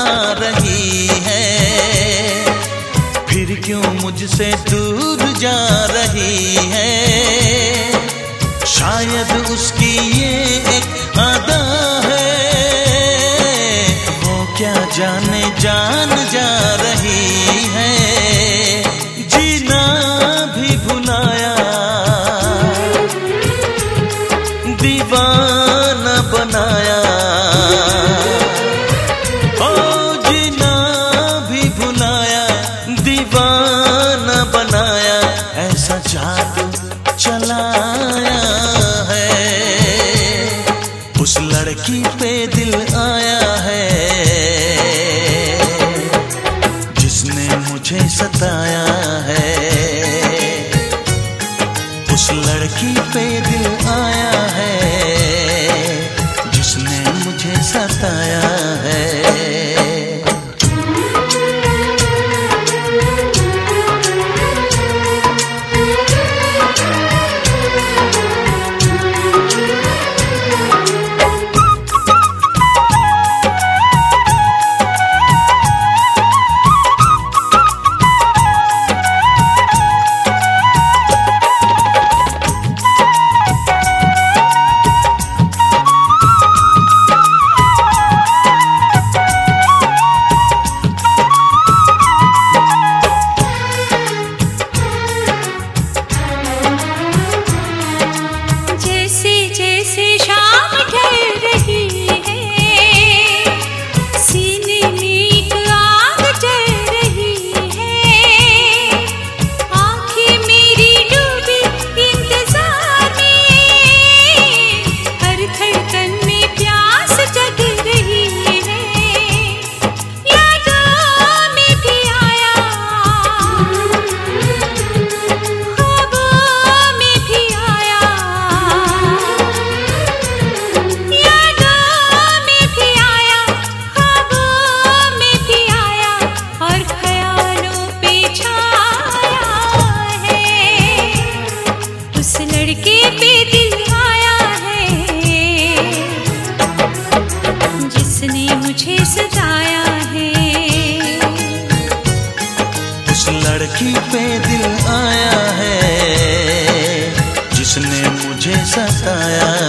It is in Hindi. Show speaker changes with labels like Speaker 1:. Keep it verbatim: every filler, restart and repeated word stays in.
Speaker 1: रही है, फिर क्यों मुझसे दूर जा रही है। शायद उसकी ये एक अदा है, वो क्या जाने जान जा रही है। जीना भी भुलाया, दीवाना बनाया। ओ जीना भी भुलाया, दीवाना बनाया। ऐसा जादू चलाया है, उस लड़की पे दिल आया है जिसने मुझे सताया है। उस लड़की पे दिल आया है जिसने मुझे सताया है। लड़की पे दिल आया है जिसने मुझे सताया।